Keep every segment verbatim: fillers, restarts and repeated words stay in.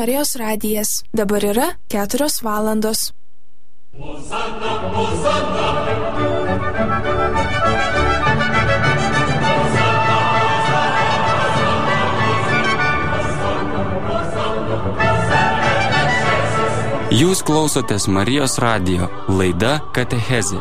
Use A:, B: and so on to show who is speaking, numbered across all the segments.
A: Marijos radijas. Dabar yra keturios valandos.
B: Hosanna, Hosanna.
C: Jūs klausotės Marijos radijo, laida Katechezė.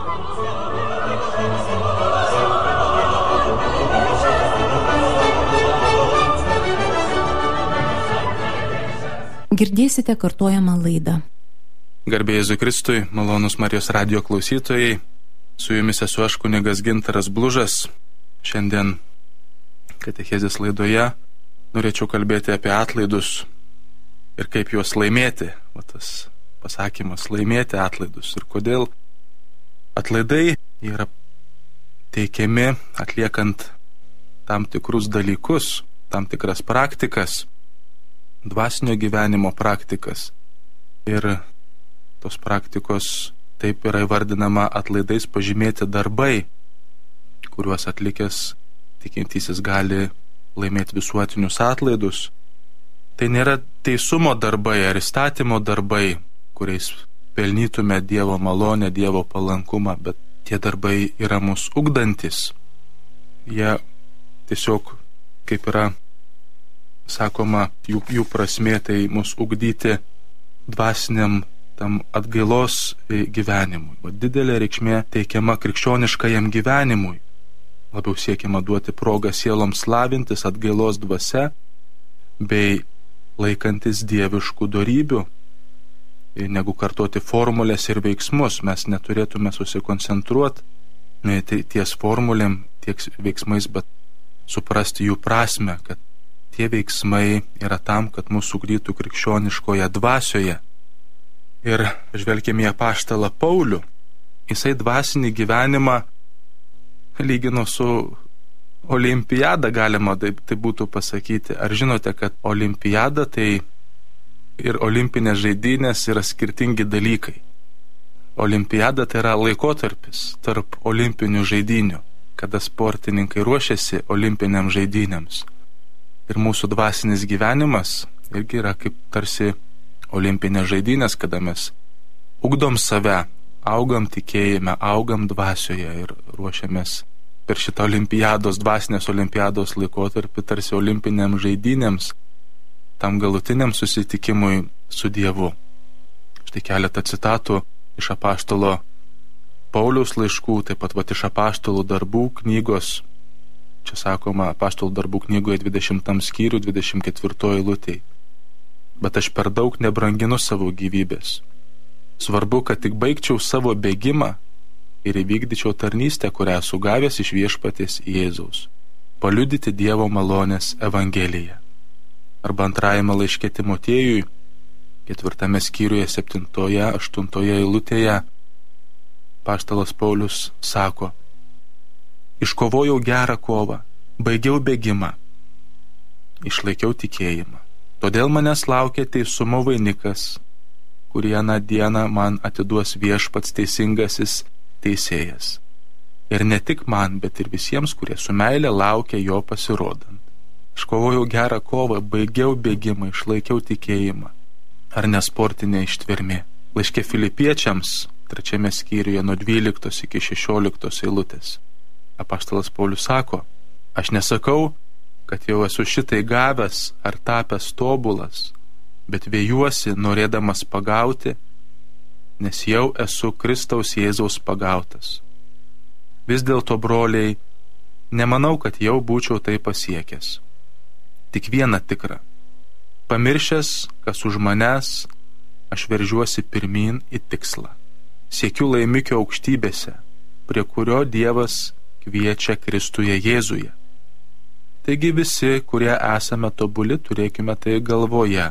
D: Girdėsite kartojamą laidą.
E: Garbė Jėzui Kristui, malonūs Marijos radijo klausytojai, su jumis esu aš kunigas Gintaras Blužas. Šiandien Katechezės laidoje norėčiau kalbėti apie atlaidus ir kaip juos laimėti. Va tas pasakymas laimėti atlaidus ir kodėl atlaidai yra teikiami atliekant tam tikrus dalykus, tam tikras praktikas, dvasinio gyvenimo praktikas. Ir tos praktikos taip yra įvardinama atlaidais pažymėti darbai, kuriuos atlikęs tikintysis gali laimėti visuotinius atlaidus. Tai nėra teisumo darbai ar įstatymo darbai, kuriais pelnytume Dievo malonę, Dievo palankumą, bet tie darbai yra mus ugdantis. Jie tiesiog, kaip yra sakoma, jų, jų prasmė tai mus ugdyti dvasiniam tam atgailos gyvenimui. O didelė reikšmė teikiama krikščioniškajam gyvenimui. Labiau siekiama duoti progą sieloms lavintis atgailos dvasia bei laikantis dieviškų dorybių, negu kartoti formulės ir veiksmus. Mes neturėtume susikoncentruoti ne ties formulėm, tiek veiksmais, bet suprasti jų prasme, kad tie veiksmai yra tam, kad mūsų ugdytų krikščioniškoje dvasioje. Ir žvelgėme į apaštalą Paulių. Jisai dvasinį gyvenimą lygino su olimpiada, galima taip tai būtų pasakyti. Ar žinote, kad olimpiada tai ir olimpinės žaidynės yra skirtingi dalykai. Olimpiada tai yra laikotarpis tarp olimpinių žaidynių, kada sportininkai ruošiasi olimpiniam žaidynėms. Ir mūsų dvasinis gyvenimas irgi yra kaip tarsi olimpinės žaidynės, kada mes ugdom save, augam tikėjime, augam dvasioje ir ruošiamės per šitą olimpiados, dvasinės olimpiados laikotarpį tarsi olimpiniam žaidynėms, tam galutiniam susitikimui su Dievu. Štai keletą citatų iš apaštalo Pauliaus laiškų, taip pat vat iš apaštalų darbų knygos. Čia sakoma apaštalų darbų knygoje dvidešimtam skyrių, dvidešimt ketvirtoji eilutė. Bet aš per daug nebranginu savo gyvybės. Svarbu, kad tik baigčiau savo bėgimą ir įvykdyčiau tarnystę, kurią esu gavęs iš viešpaties Jėzaus. Paliudyti Dievo malonės evangeliją. Arba antrajame laiške Timotiejui, ketvirtame skyriuje, septintoje, aštuntoje eilutėje, apaštalas Paulius sako: iškovojau gerą kovą, baigiau bėgimą, išlaikiau tikėjimą. Todėl manęs laukia teisumo vainikas, kurį aną dieną man atiduos viešpats teisingasis teisėjas. Ir ne tik man, bet ir visiems, kurie su meile laukia jo pasirodant. Iškovojau gerą kovą, baigiau bėgimą, išlaikiau tikėjimą. Ar ne sportinė ištvermė? Laiške Filipiečiams, trečiame skyriuje nuo dvyliktos iki šešioliktos eilutės, apaštalas Paulius sako: aš nesakau, kad jau esu šitai gavęs ar tapęs tobulas, bet vėjuosi norėdamas pagauti, nes jau esu Kristaus Jėzaus pagautas. Vis dėlto, broliai, nemanau, kad jau būčiau tai pasiekęs. Tik viena tikra. Pamiršęs, kas už manęs, aš veržiuosi pirmyn į tikslą. Siekiu laimikio aukštybėse, prie kurio Dievas kviečia Kristuje Jėzuje. Taigi visi, kurie esame tobuli, turėkime tai galvoje.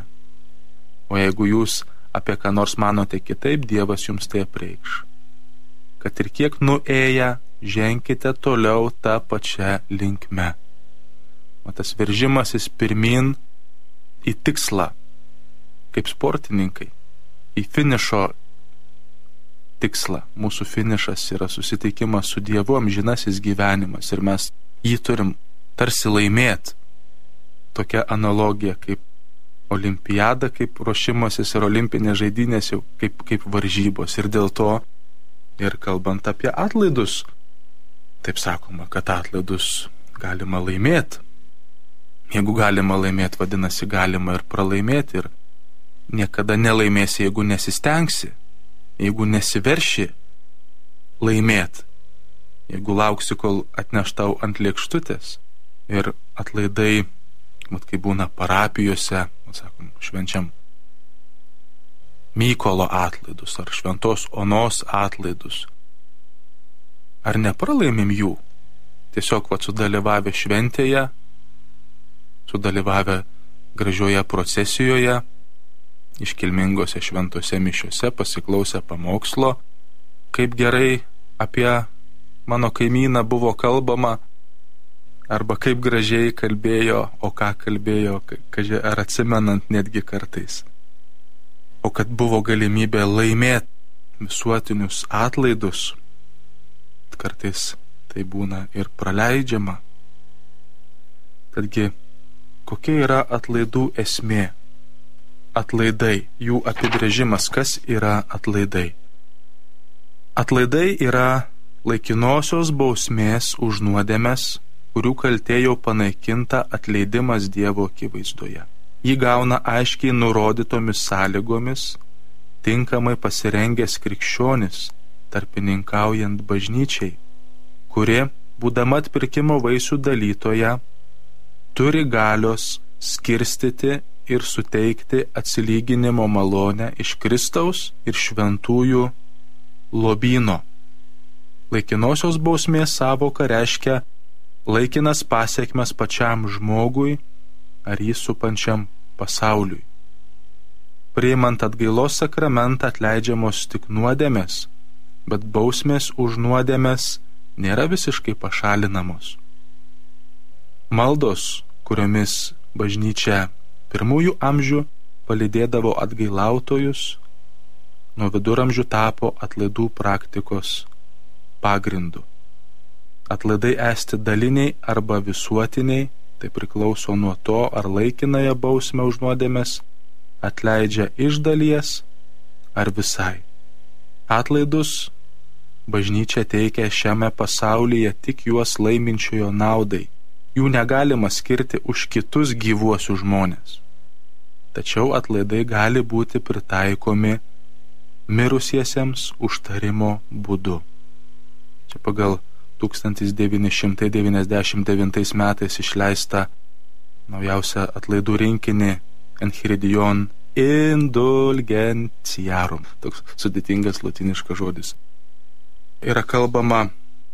E: O jeigu jūs apie ką nors manote kitaip, Dievas jums tai apreikš. Kad ir kiek nuėję, ženkite toliau tą pačią linkme. O tas veržimasis pirmin į tikslą, kaip sportininkai, į finišo tikslą. Mūsų finišas yra susitikimas su Dievu, amžinasis gyvenimas, ir mes jį turim tarsi laimėti. Tokia analogija kaip olimpiada kaip ruošimasis ir olimpinės žaidynės jau kaip, kaip varžybos. Ir dėl to ir kalbant apie atlaidus, taip sakoma, kad atlaidus galima laimėti. Jeigu galima laimėti, vadinasi, galima ir pralaimėti. Ir niekada nelaimėsi, jeigu nesistengsi, jeigu nesiverši laimėti, jeigu lauksi, kol atneštau ant lėkštutės. Ir atlaidai, mat kai būna parapijose, sakom, švenčiam Mykolo atlaidus ar Šventos Onos atlaidus. Ar nepralaimim jų? Tiesiog vat sudalyvavę šventėje, sudalyvavę gražioje procesijoje, iškilmingose šventose mišiose, pasiklausę pamokslo, kaip gerai apie mano kaimyną buvo kalbama, arba kaip gražiai kalbėjo, o ką kalbėjo, kažkai ar atsimenant netgi kartais. O kad buvo galimybė laimėti visuotinius atlaidus, kartais tai būna ir praleidžiama. Tadgi, kokia yra atlaidų esmė? Atlaidai, jų apibrėžimas, kas yra atlaidai? Atlaidai yra laikinosios bausmės už nuodėmes, kurių kaltė jau panaikinta, atleidimas Dievo akivaizdoje. Jį gauna aiškiai nurodytomis sąlygomis, tinkamai pasirengęs krikščionis, tarpininkaujant bažnyčiai, kuri, būdama atpirkimo vaisių dalytoja, turi galios skirstyti ir suteikti atsilyginimo malonę iš Kristaus ir šventųjų lobyno. Laikinosios bausmės sąvoka reiškia laikinas pasiekmes pačiam žmogui ar jį supančiam pasauliui. Priimant atgailos sakramentą atleidžiamos tik nuodėmės, bet bausmės už nuodėmės nėra visiškai pašalinamos. Maldos, kuriomis bažnyčia pirmųjų amžių palydėdavo atgailautojus, nuo viduramžių tapo atlaidų praktikos pagrindu. Atlaidai esti daliniai arba visuotiniai, tai priklauso nuo to, ar laikinąją bausmę už nuodėmes atleidžia iš dalies ar visai. Atlaidus bažnyčia teikia šiame pasaulyje tik juos laiminčiojo naudai. Jų negalima skirti už kitus gyvuosius žmonės. Tačiau atlaidai gali būti pritaikomi mirusiesiems užtarimo būdu. Čia pagal tūkstantis devyni šimtai devyniasdešimt devintais metais išleista naujausia atlaidų rinkinį Enchiridion Indulgentiarum. Toks sudėtingas latiniškas žodis. Yra kalbama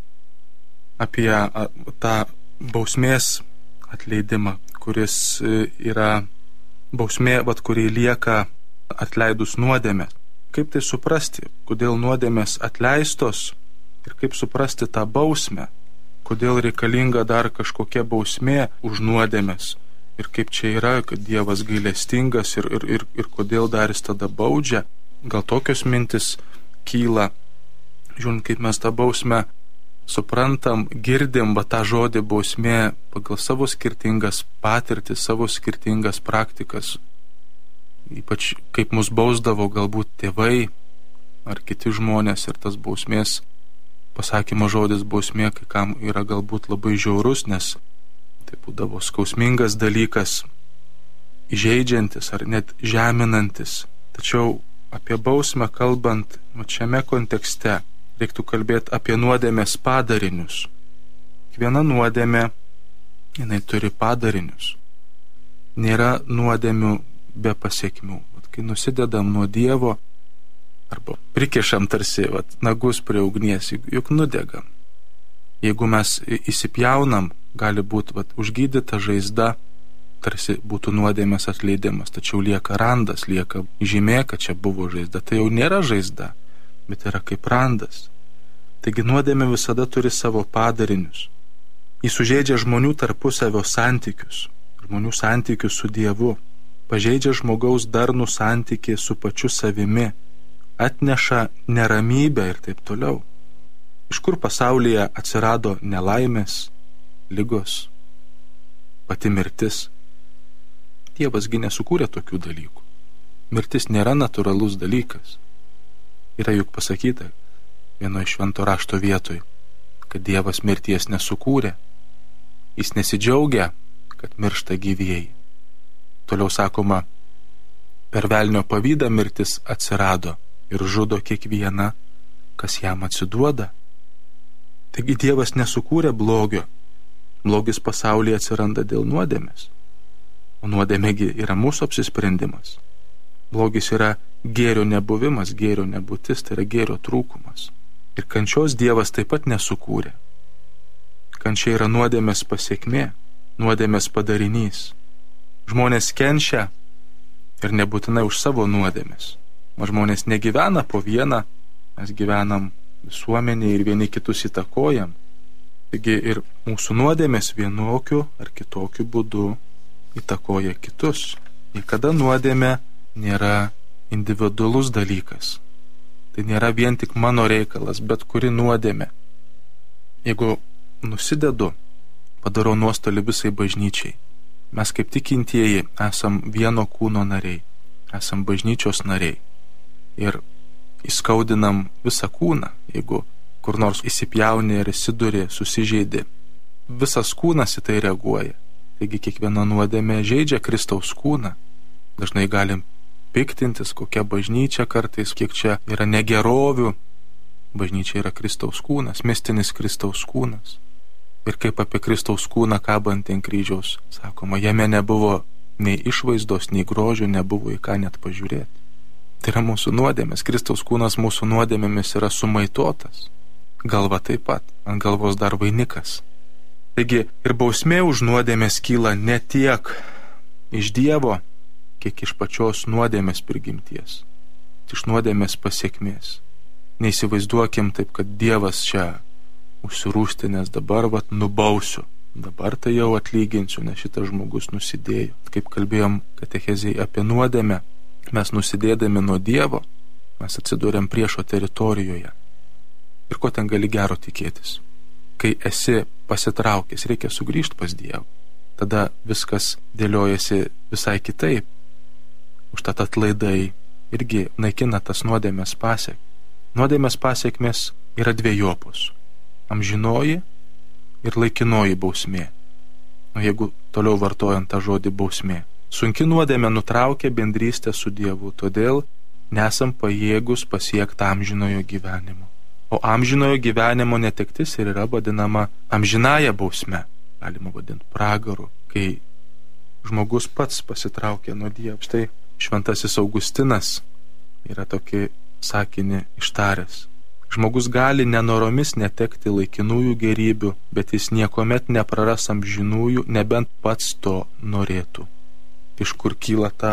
E: apie tą bausmės atleidimą, kuris yra bausmė, vat, kuri lieka atleidus nuodėmę. Kaip tai suprasti? Kodėl nuodėmės atleistos? Ir kaip suprasti tą bausmę, kodėl reikalinga dar kažkokia bausmė už nuodėmes ir kaip čia yra, kad Dievas gailestingas ir, ir, ir, ir kodėl dar jis tada baudžia. Gal tokios mintis kyla, žiūrint, kaip mes tą bausmę suprantam, girdim, va tą žodį bausmė pagal savo skirtingas patirtis, savo skirtingas praktikas, ypač kaip mus bausdavo galbūt tėvai ar kiti žmonės, ir tas bausmės pasakymo žodis bausmė kai kam yra galbūt labai žiaurus, nes tai būdavo skausmingas dalykas, įžeidžiantis ar net žeminantis. Tačiau apie bausmę kalbant šiame kontekste reiktų kalbėti apie nuodėmės padarinius. Kiekviena nuodėmė, jinai turi padarinius. Nėra nuodėmių be pasiekmių. Kai nusidedam nuo Dievo, arba prikišam tarsi vat, nagus prie ugnies, juk nudegam. Jeigu mes įsipjaunam, gali būti vat, užgydyta žaizda, tarsi būtų nuodėmės atleidimas, tačiau lieka randas, lieka žymė, kad čia buvo žaizda. Tai jau nėra žaizda, bet yra kaip randas. Taigi nuodėmė visada turi savo padarinius. Jis sužeidžia žmonių tarpusavio santykius, žmonių santykius su Dievu, pažeidžia žmogaus darnų santykį su pačiu savimi, atneša neramybę ir taip toliau. Iš kur pasaulyje atsirado nelaimės, ligos, pati mirtis? Dievasgi nesukūrė tokių dalykų. Mirtis nėra natūralus dalykas. Yra juk pasakyta vienoje švento rašto vietoj, kad Dievas mirties nesukūrė. Jis nesidžiaugia, kad miršta gyvieji. Toliau sakoma, per velnio pavydą mirtis atsirado ir žudo kiekvieną, kas jam atsiduoda. Taigi Dievas nesukūrė blogio. Blogis pasaulyje atsiranda dėl nuodėmės. O nuodėmėgi yra mūsų apsisprendimas. Blogis yra gėrio nebuvimas, gėrio nebūtis, tai yra gėrio trūkumas. Ir kančios Dievas taip pat nesukūrė. Kančia yra nuodėmės pasiekmė, nuodėmės padarinys. Žmonės kenčia ir nebūtinai už savo nuodėmės. O žmonės negyvena po vieną, mes gyvenam visuomenėje ir vieni kitus įtakojam. Taigi ir mūsų nuodėmės vienokiu ar kitokiu būdu įtakoja kitus. Niekada nuodėmė nėra individualus dalykas. Tai nėra vien tik mano reikalas, bet kuri nuodėmė. Jeigu nusidedu, padarau nuostolį visai bažnyčiai. Mes kaip tikintieji esam vieno kūno nariai, esam bažnyčios nariai. Ir įskaudinam visą kūną, jeigu kur nors įsipjauni ir įsiduri, susižeidi. Visas kūnas į tai reaguoja. Taigi kiekviena nuodėmė žeidžia Kristaus kūną. Dažnai galim piktintis, kokia bažnyčia kartais, kiek čia yra negerovių. Bažnyčia yra Kristaus kūnas, mistinis Kristaus kūnas. Ir kaip apie Kristaus kūną kabant ant kryžiaus, sakoma, jame nebuvo nei išvaizdos, nei grožio, nebuvo į ką net pažiūrėti. Tai yra mūsų nuodėmės. Kristaus kūnas mūsų nuodėmėmis yra sumaitotas. Galva taip pat, ant galvos dar vainikas. Taigi ir bausmė už nuodėmės kyla ne tiek iš Dievo, kiek iš pačios nuodėmės prigimties, iš nuodėmės pasiekmės. Neįsivaizduokim taip, kad Dievas čia užsirūstinės, dabar vat nubausiu, dabar tai jau atlyginsiu, nes šitas žmogus nusidėjo. Kaip kalbėjom katechezėje apie nuodėmę, mes nusidėdami nuo Dievo, mes atsidūrėm priešo teritorijoje. Ir ko ten gali gero tikėtis? Kai esi pasitraukęs, reikia sugrįžti pas Dievą. Tada viskas dėliojasi visai kitaip. Užtat atlaidai irgi naikina tas nuodėmės pasiek. Nuodėmės pasiekmės yra dviejopos. Amžinoji ir laikinoji bausmė. O jeigu toliau vartojant tą žodį bausmė. Sunki nuodėmė nutraukia bendrystę su Dievu, todėl nesam pajėgus pasiekti amžinojo gyvenimo. O amžinojo gyvenimo netektis ir yra vadinama amžinąja bausme. Galima vadinti pragaru, kai žmogus pats pasitraukia nuo Dievo. Štai šventasis Augustinas yra tokį sakinį ištaręs. Žmogus gali nenoromis netekti laikinųjų gerybių, bet jis niekuomet nepraras amžinųjų, nebent pats to norėtų. Iš kur kyla ta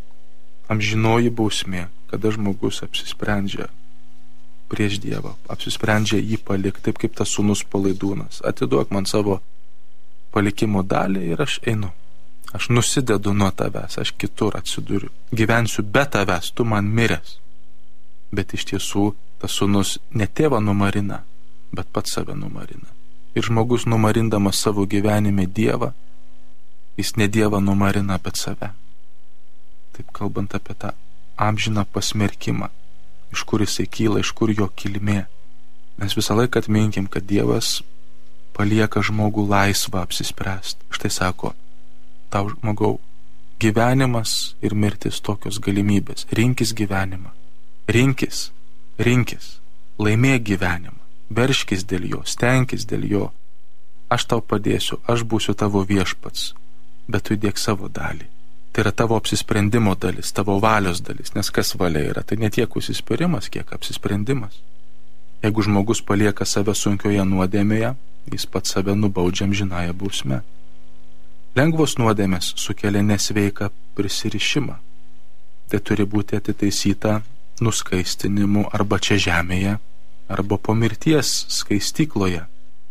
E: amžinoji bausmė, kada žmogus apsisprendžia prieš Dievą, apsisprendžia jį palikti, taip kaip tas sūnus palaidūnas. Atiduok man savo palikimo dalį ir aš einu. Aš nusidedu nuo tavęs, aš kitur atsiduriu. Gyvensiu be tavęs, tu man miręs. Bet iš tiesų tas sūnus ne tėvą numarina, bet pats save numarina. Ir žmogus numarindamas savo gyvenime Dievą, jis ne Dievą numarina, bet save. Taip kalbant apie tą amžiną pasmerkimą, iš kur jisai kyla, iš kur jo kilmė. Mes visą laiką atminkim, kad Dievas palieka žmogų laisvą apsispręsti. Štai sako, tau žmogau, gyvenimas ir mirtis tokios galimybės. Rinkis gyvenimą. Rinkis, rinkis, laimėk gyvenimą. Verškis dėl jo, stenkis dėl jo. Aš tau padėsiu, aš būsiu tavo viešpats, bet tu įdėk savo dalį. Tai yra tavo apsisprendimo dalis, tavo valios dalis, nes kas valia yra, tai ne tiek užsispyrimas, kiek apsisprendimas. Jeigu žmogus palieka save sunkioje nuodėmėje, jis pats save nubaudžia amžinąja bausme. Lengvos nuodėmės sukelia nesveiką prisirišimą. Tai turi būti atitaisyta nuskaistinimu arba čia žemėje, arba po mirties skaistykloje.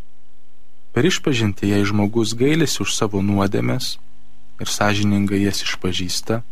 E: Per išpažintį, jei žmogus gailisi už savo nuodėmės ir sąžiningai jas išpažįsta,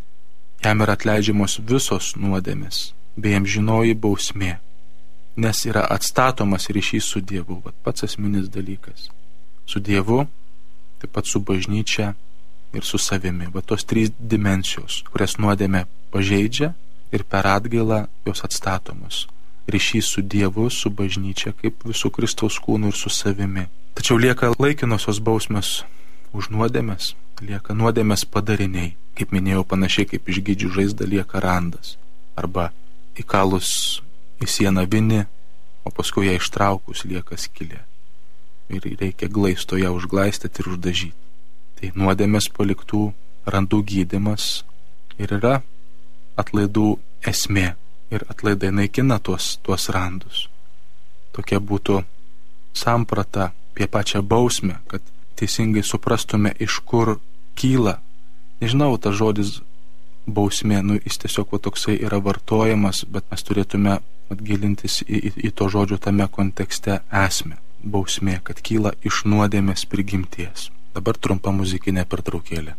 E: jam yra atleidžiamos visos nuodėmės bei amžinoji bausmė, nes yra atstatomas ryšys su Dievu, vat pats esminis dalykas. Su Dievu, taip pat su bažnyčia ir su savimi. Va tos trys dimensijos, kurias nuodėmė pažeidžia ir per atgailą jos atstatomos. Ryšys su Dievu, su bažnyčia, kaip visų Kristaus kūnų ir su savimi. Tačiau lieka laikinosios bausmės už nuodėmės, lieka nuodėmės padariniai. Kaip minėjau, panašiai kaip išgydžių žaizda lieka randas. Arba įkalus į sieną vinį, o paskui ją ištraukus lieka skylė. Ir reikia glaisto ją užglaistyti ir uždažyti. Tai nuodėmės paliktų randų gydymas ir yra atlaidų esmė. Ir atlaidai naikina tuos, tuos randus. Tokia būtų samprata apie pačią bausmę, kad teisingai suprastume, iš kur kyla. Nežinau, tas žodis bausmė, nu, jis tiesiog va, toksai yra vartojamas, bet mes turėtume atgilintis į, į, į to žodžio tame kontekste esmę. Bausmė, kad kyla iš nuodėmės prigimties. Dabar trumpa muzikinė pertraukėlė.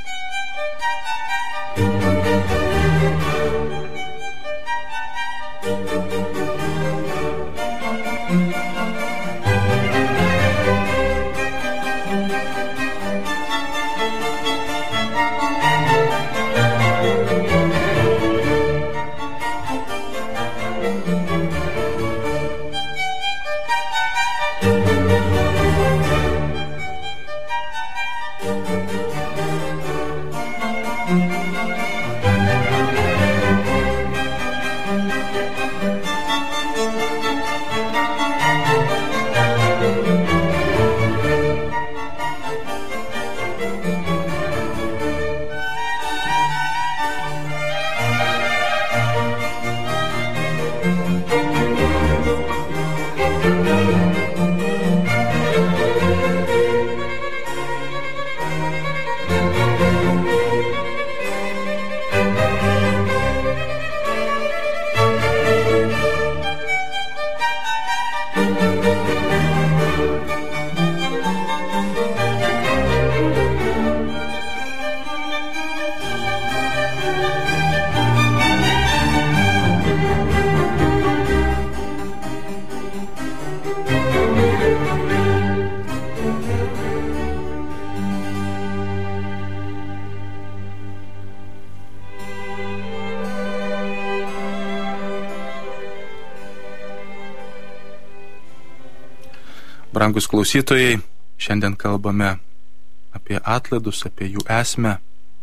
E: Brangus klausytojai, šiandien kalbame apie atlaidus, apie jų esmę.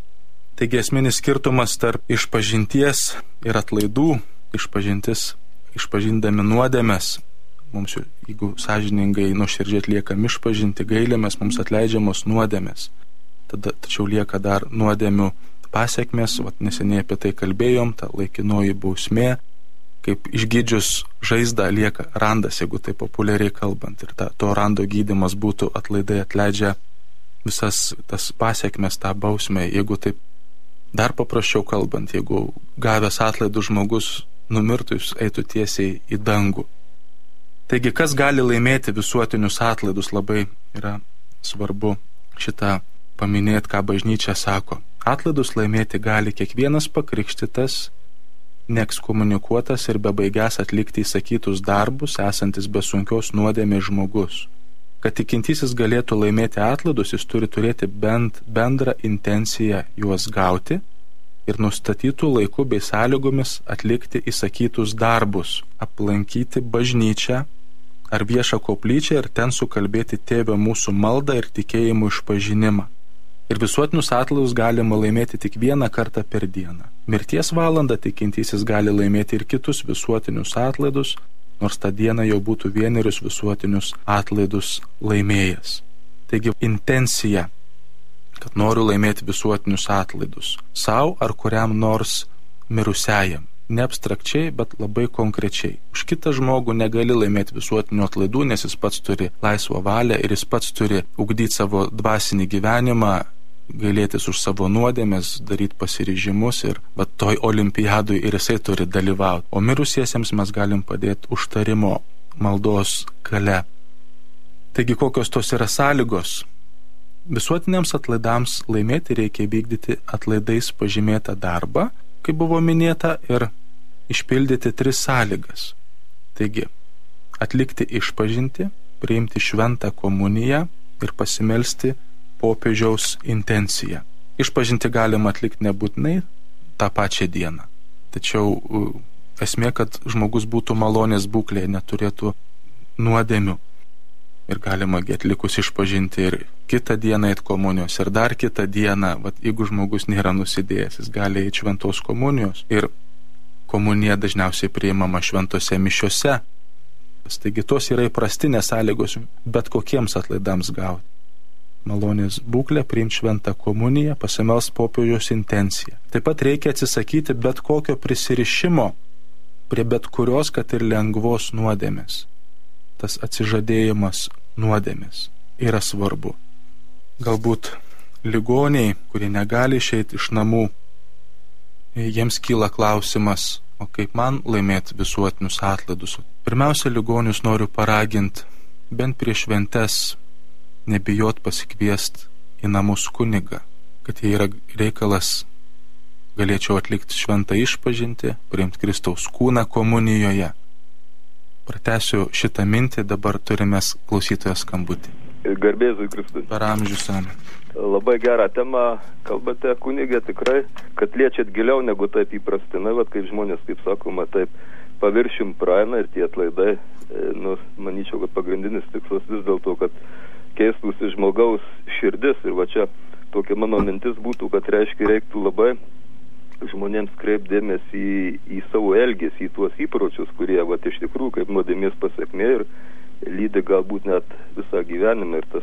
E: Taigi esminis skirtumas tarp išpažinties ir atlaidų, išpažintis, išpažindami nuodėmes, mums, jeigu sąžiningai nuoširdžiai atliekam išpažinti, gailėmės, mums atleidžiamos nuodėmės. Tada, tačiau lieka dar nuodėmių pasiekmes, vat neseniai apie tai kalbėjom, ta laikinoji bausmė, kaip išgydžius žaizdą lieka randas, jeigu tai populiariai kalbant. Ir ta, to rando gydymas būtų atlaidai atleidžia visas tas pasiekmes, tą bausmę. Jeigu taip dar paprasčiau kalbant, jeigu gavęs atlaidų žmogus numirtų, jis eitų tiesiai į dangų. Taigi, kas gali laimėti visuotinius atlaidus, labai yra svarbu šitą paminėti, ką bažnyčia sako. Atlaidus laimėti gali kiekvienas pakrikštytas, neekskomunikuotas ir bebaigęs atlikti įsakytus darbus, esantis be sunkios nuodėmės žmogus. Kad tikintysis galėtų laimėti atlaidus, jis turi turėti bent bendrą intenciją juos gauti ir nustatytų laiku bei sąlygomis atlikti įsakytus darbus, aplankyti bažnyčią ar viešą koplyčią ir ten sukalbėti Tėve mūsų maldą ir tikėjimų išpažinimą. Ir visuotinius atlaidus galima laimėti tik vieną kartą per dieną. Mirties valandą tikintysis gali laimėti ir kitus visuotinius atlaidus, nors tą dieną jau būtų vienerius visuotinius atlaidus laimėjęs. Taigi intencija, kad noriu laimėti visuotinius atlaidus sau ar kuriam nors mirusiajam. Ne abstrakčiai, bet labai konkrečiai. Už kitą žmogų negali laimėti visuotinių atlaidų, nes jis pats turi laisvą valią ir jis pats turi ugdyti savo dvasinį gyvenimą, gailėtis už savo nuodėmes, daryti pasiryžimus ir va toj olimpiadui ir jisai turi dalyvauti. O mirusiesiems mes galim padėti užtarimo maldos gale. Taigi kokios tos yra sąlygos? Visuotiniams atlaidams laimėti reikia vykdyti atlaidais pažymėtą darbą, kaip buvo minėta, ir išpildyti tris sąlygas. Taigi, atlikti išpažintį, priimti šventą komuniją ir pasimelsti popiežiaus intenciją. Išpažinti galima atlikti nebūtinai tą pačią dieną. Tačiau esmė, kad žmogus būtų malonės būklėje, neturėtų nuodėmių. Ir galima atlikus išpažinti ir kitą dieną eiti komunijos, ir dar kitą dieną, vat, jeigu žmogus nėra nusidėjęs, jis gali eiti šventos komunijos. Ir komunija dažniausiai priimama šventose mišiose. Taigi tos yra įprastinės sąlygos bet kokiems atlaidams gauti. Malonės būklė, priimti šventą komuniją, pasimelst popiežiaus intenciją. Taip pat reikia atsisakyti bet kokio prisirišimo prie bet kurios, kad ir lengvos nuodėmės. Tas atsižadėjimas nuodėmės yra svarbu. Galbūt ligoniai, kurie negali išeiti iš namų, jiems kyla klausimas, o kaip man laimėti visuotinius atlaidus. Pirmiausia, ligonius noriu paraginti bent prieš šventes nebijot pasikviest į namus kunigą, kad jei yra reikalas, galėčiau atlikti šventą išpažintį, priimti Kristaus kūną komunijoje. Pratęsiu šitą mintį, dabar turime klausytojo skambutį.
D: Garbė Jėzui Kristui.
E: Per amžius amen.
D: Labai gerą temą kalbate, kunigė, tikrai, kad liečiat giliau negu taip įprastinai, vat kaip žmonės, kaip sakoma, taip paviršium praeina ir tie atlaidai, nu, manyčiau, kad pagrindinis tikslas vis dėlto, kad keistųsi žmogaus širdis. Ir va čia tokia mano mintis būtų, kad reiškia reiktų labai žmonėms kreipdėmės į, į savo elgesį, į tuos įpročius, kurie vat, iš tikrųjų kaip nuodėmės pasekmė ir lydi galbūt net visą gyvenimą. Ir tas,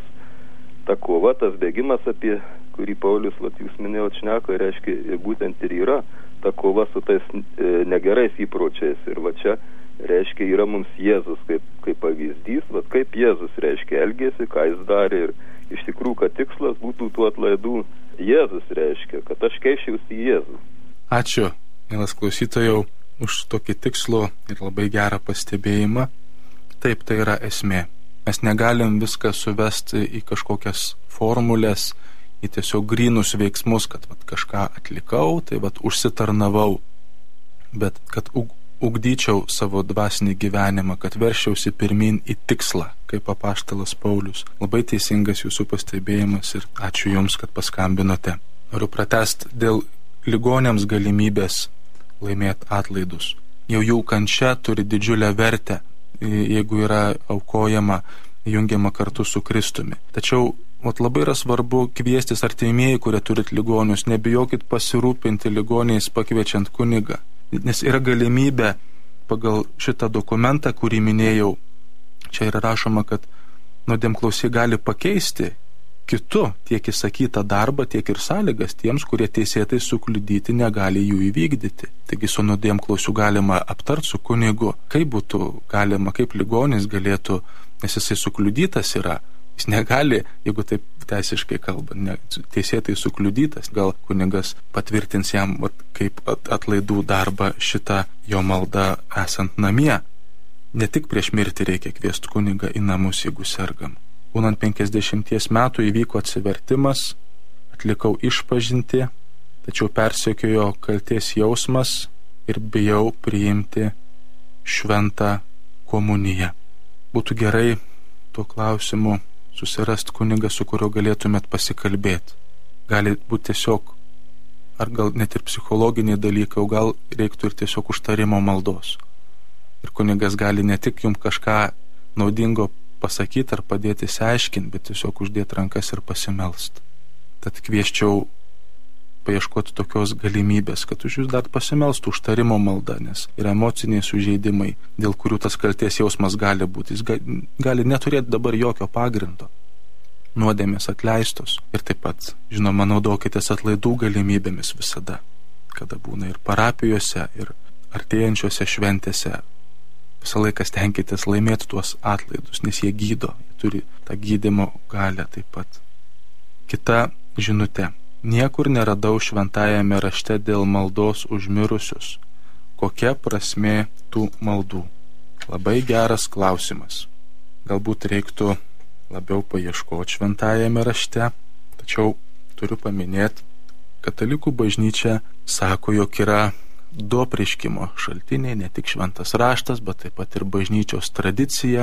D: ta kova, tas bėgimas, apie kurį Paulius, vat, jūs minėjot, šneka, reiškia, ir būtent ir yra ta kova su tais e, negerais įpročiais. Ir va čia, reiškia, yra mums Jėzus kaip, kaip pavyzdys, vat, kaip Jėzus, reiškia, elgėsi, ką jis darė. Ir iš tikrųjų, kad tikslas būtų tų atlaidų Jėzus, reiškia, kad aš keičiausi į Jėzų.
E: Ačiū, mielas klausytojau, už tokį tikslų ir labai gerą pastebėjimą. Taip, tai yra esmė. Mes negalim viską suvesti į kažkokias formulės, į tiesiog grynus veiksmus, kad vat, kažką atlikau, tai vat, užsitarnavau. Bet kad ugdyčiau savo dvasinį gyvenimą, kad veršiausi pirmin į tikslą, kaip apaštalas Paulius. Labai teisingas jūsų pastebėjimas ir ačiū Jums, kad paskambinote. Noriu pratęsti dėl ligonėms galimybės laimėti atlaidus. Jau jų kančia turi didžiulę vertę, jeigu yra aukojama, jungiama kartu su Kristumi. Tačiau ot, labai yra svarbu kviestis artimieji, kurie turit ligonius, nebijokit pasirūpinti ligoniais pakviečiant kunigą. Nes yra galimybė pagal šitą dokumentą, kurį minėjau, čia yra rašoma, kad nuodėmklausiai gali pakeisti kitu tiek įsakytą darbą, tiek ir sąlygas tiems, kurie teisėtai sukliudyti negali jų įvykdyti. Taigi su nuodėmklausiu galima aptart su kunigu, kaip būtų galima, kaip ligonis galėtų, nes jisai sukliudytas yra. Jis negali, jeigu taip teisiškai kalba, ne, teisėtai sukliudytas, gal kunigas patvirtins jam vat, kaip atlaidų darbą šitą jo maldą esant namie. Ne tik prieš mirtį reikia kviesti kunigą į namus, jeigu sergam. Būnant penkiasdešimties metų įvyko atsivertimas, atlikau išpažintį, tačiau persekiojo kaltės jausmas ir bijau priimti šventą komuniją. Būtų gerai tuo klausimu susirast kunigą, su kuriuo galėtumėt pasikalbėti. Gali būti tiesiog, ar gal net ir psichologiniai dalykai, o gal reiktų ir tiesiog užtarimo maldos. Ir kunigas gali ne tik jums kažką naudingo pasakyti ar padėti išsiaiškinti, bet tiesiog uždėti rankas ir pasimelst. Tad kvieščiau paieškoti tokios galimybės, kad už jūs dar pasimelstų užtarimo malda, nes yra emociniai sužeidimai, dėl kurių tas kaltės jausmas gali būti. Jis gali neturėti dabar jokio pagrindo. Nuodėmės atleistos ir taip pat, žinoma, naudokitės atlaidų galimybėmis visada, kada būna ir parapijose, ir artėjančiose šventėse. Visą laiką stenkitės laimėti tuos atlaidus, nes jie gydo, jie turi tą gydymo galią taip pat. Kita žinutė. Niekur neradau šventajame rašte dėl maldos už mirusius. Kokia prasmė tų maldų? Labai geras klausimas. Galbūt reiktų labiau paieškoti šventajame rašte, tačiau turiu paminėti, katalikų bažnyčia sako, jog yra du apreiškimo šaltiniai, ne tik šventas raštas, bet taip pat ir bažnyčios tradicija,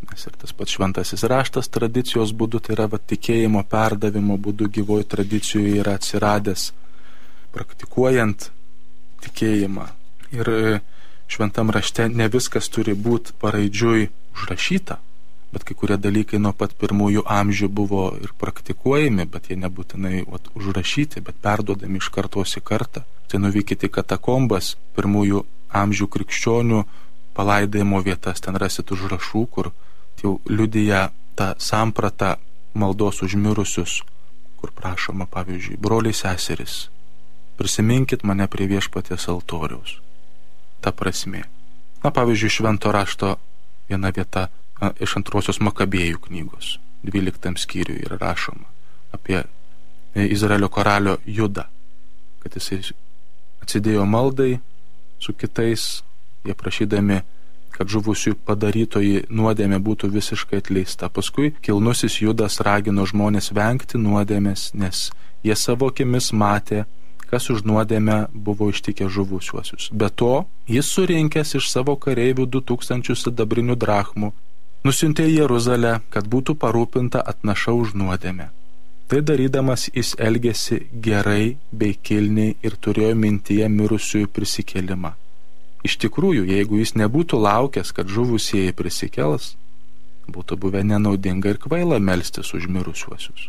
E: Nes ir tas pats šventasis raštas tradicijos būdu, tai yra va, tikėjimo perdavimo būdu gyvoji tradicijoje yra atsiradęs, praktikuojant tikėjimą. Ir šventam rašte ne viskas turi būti paraidžiui užrašyta, bet kai kurie dalykai nuo pat pirmųjų amžių buvo ir praktikuojami, bet jie nebūtinai vat, užrašyti, bet perduodami iš kartos į kartą. Tai nuvykite į katakombas, pirmųjų amžių krikščionių palaidojimo vietas, ten rasit užrašų, kur jau liudija tą sampratą maldos užmirusius, kur prašoma, pavyzdžiui, broliai seseris, prisiminkit mane prie viešpaties altoriaus. Ta prasmė. Na, pavyzdžiui, švento rašto viena vieta a, iš antrosios Makabėjų knygos, dvyliktam skyriui yra rašoma apie Izraelio karalio Judą, kad jisai atsidėjo maldai su kitais, jie prašydami, kad žuvusių padarytoji nuodėmė būtų visiškai atleista. Paskui kilnusis Judas ragino žmonės vengti nuodėmės, nes jie savo akimis matė, kas už nuodėmę buvo ištikę žuvusiuosius. Be to, jis surinkęs iš savo kareivių du tūkstančius sidabrinių drachmų, nusiuntė į Jeruzalę, kad būtų parūpinta atnaša už nuodėmę. Tai darydamas jis elgėsi gerai bei kilniai ir turėjo mintyje mirusiųjų prisikėlimą. Iš tikrųjų, jeigu jis nebūtų laukęs, kad žuvusieji prisikels, būtų buvę nenaudinga ir kvaila melstis už mirusiuosius.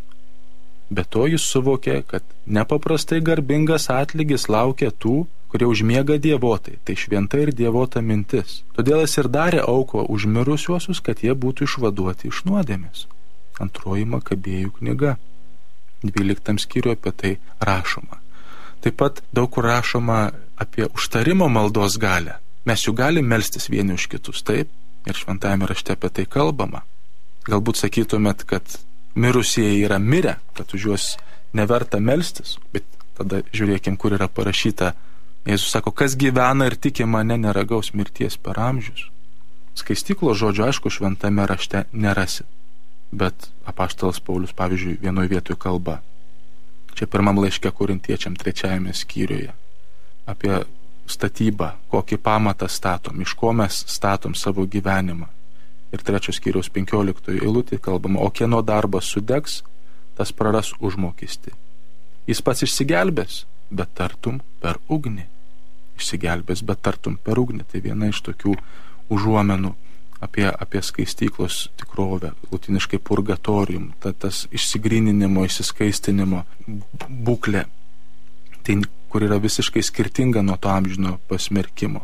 E: Be to jis suvokė, kad nepaprastai garbingas atlygis laukia tų, kurie užmiega dievotai, tai šventa ir dievota mintis. Todėl jis ir darė auką už mirusiuosius, kad jie būtų išvaduoti iš nuodėmės. Antroji Makabėjų knyga, dvyliktam skyriuje apie tai rašoma. Taip pat daug kur rašoma apie užtarimo maldos galę. Mes jų galim melstis vieni už kitus, taip? Ir šventajame rašte apie tai kalbama. Galbūt sakytumėt, kad mirusieji yra mirę, kad už juos neverta melstis, bet tada žiūrėkim, kur yra parašyta. Jėzus sako, kas gyvena ir tiki mane, neragaus mirties per amžius. Skaistyklos žodžio, aišku, šventame rašte nerasit, bet apaštalas Paulius, pavyzdžiui, vienoje vietoje kalba. Čia pirmam laiške Korintiečiam trečiajame skyriuje apie statybą, kokį pamatą statom, iš ko mes statom savo gyvenimą. Ir trečios skyriaus penkioliktoje eilutėje kalbama, o kieno darbas sudegs, tas praras užmokestį. Jis pats išsigelbės, bet tartum per ugnį. Išsigelbės, bet tartum per ugnį. Tai viena iš tokių užuomenų apie, apie skaistyklos tikrovę, lutiniškai purgatorium, ta, tas išsigryninimo, išsiskaistinimo būklė, tai kur yra visiškai skirtinga nuo to amžino pasmerkimo.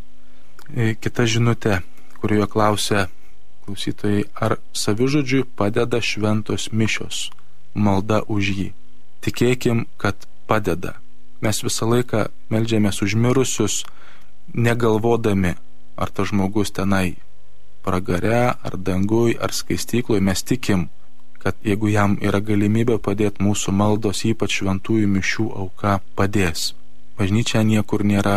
E: Kita žinutė, kurioje klausia klausytojai, ar savižudžiui padeda šventos mišios, malda už jį. Tikėkim, kad padeda. Mes visą laiką meldžiamės už mirusius, negalvodami, ar tas žmogus tenai pragare, ar dangui, ar skaistykloje. Mes tikim, kad jeigu jam yra galimybė padėti, mūsų maldos, ypač šventųjų mišių auka, padės. Bažnyčia niekur nėra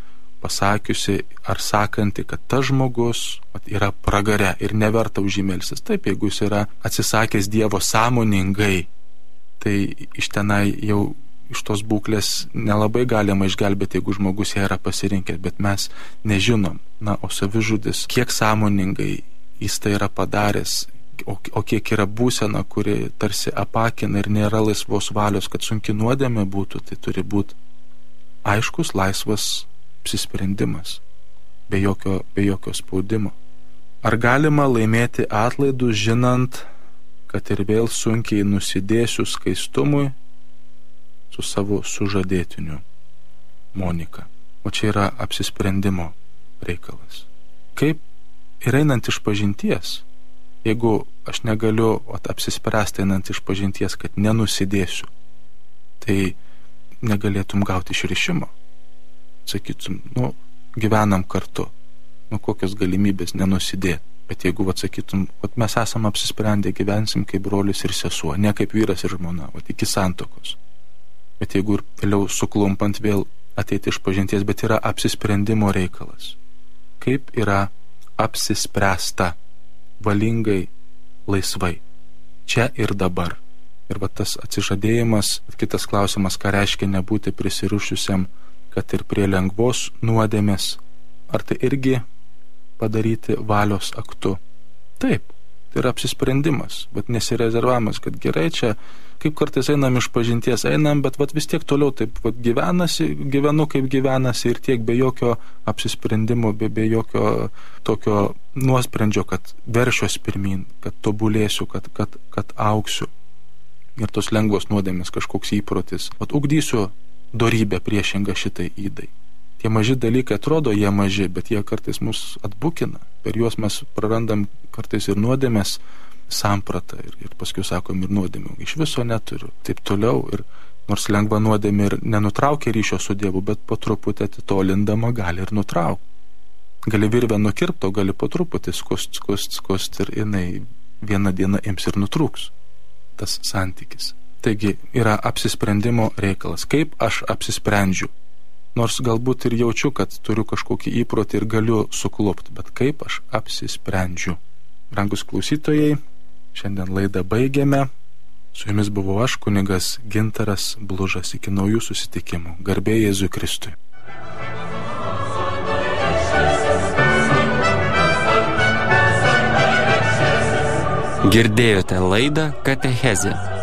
E: pasakiusi ar sakanti, kad tas žmogus yra pragare ir neverta už jį melstis. Taip, jeigu jis yra atsisakęs Dievo sąmoningai, tai iš tenai jau iš tos būklės nelabai galima išgelbėti, jeigu žmogus ją yra pasirinkęs, bet mes nežinom. Na, o savižudis, kiek sąmoningai jis tai yra padaręs, o, o kiek yra būsena, kuri tarsi apakina ir nėra laisvos valios, kad sunki nuodėmė būtų, tai turi būti aiškus, laisvas apsisprendimas, be jokio, be jokio spaudimo. Ar galima laimėti atlaidus, žinant, kad ir vėl sunkiai nusidėsiu skaistumui su savo sužadėtiniu Monika? O čia yra apsisprendimo reikalas. Kaip ir einant iš pažinties, jeigu aš negaliu ot, apsispręsti einant iš pažinties, kad nenusidėsiu, tai negalėtum gauti išrišimo. Sakytum, nu, gyvenam kartu, nu, kokios galimybės nenusidėti. Bet jeigu atsakytum, vat mes esam apsisprendę, gyvensim kaip brolis ir sesuo, ne kaip vyras ir žmona, vat iki santokos. Bet jeigu ir vėliau suklumpant vėl ateiti iš pažinties, bet yra apsisprendimo reikalas. Kaip yra apsispręsta valingai, laisvai, čia ir dabar. Ir va tas atsižadėjimas, kitas klausimas, ką reiškia nebūti prisirišusiam, kad ir prie lengvos nuodėmės, ar tai irgi padaryti valios aktu? Taip, Tai yra apsisprendimas, bet nesirezervavimas, kad gerai čia, kaip kartais einam iš pažinties, einam, bet vat vis tiek toliau taip vat gyvenasi, gyvenu kaip gyvenasi ir tiek be jokio apsisprendimo, be, be jokio tokio nuosprendžio, kad veršiuos pirmin, kad tobulėsiu, kad, kad, kad augsiu. Ir tos lengvos nuodėmės kažkoks įprotis. Vat ugdysiu dorybę priešingą šitai ydai. Tie maži dalykai atrodo, jie maži, bet jie kartais mus atbukina. Per juos mes prarandam kartais ir nuodėmės sampratą ir, ir paskui sakom ir nuodėmių. Iš viso neturiu. Taip toliau ir nors lengva nuodėmė ir nenutraukia ryšio su Dievu, bet po truputį atitolindama gali ir nutraukti. Gali virvę nukirpto, gali po truputį skust, skust, skust ir jinai vieną dieną ims ir nutrūks. Tas santykis. Taigi yra apsisprendimo reikalas. Kaip aš apsisprendžiu? Nors galbūt ir jaučiu, kad turiu kažkokį įprotį ir galiu suklupti, bet kaip aš apsisprendžiu. Brangus klausytojai, šiandien laidą baigėme. Su jumis buvau aš, kunigas Gintaras Blužas. Iki naujų susitikimų. Garbė Jėzui Kristui.
C: Girdėjote laidą Katechezė.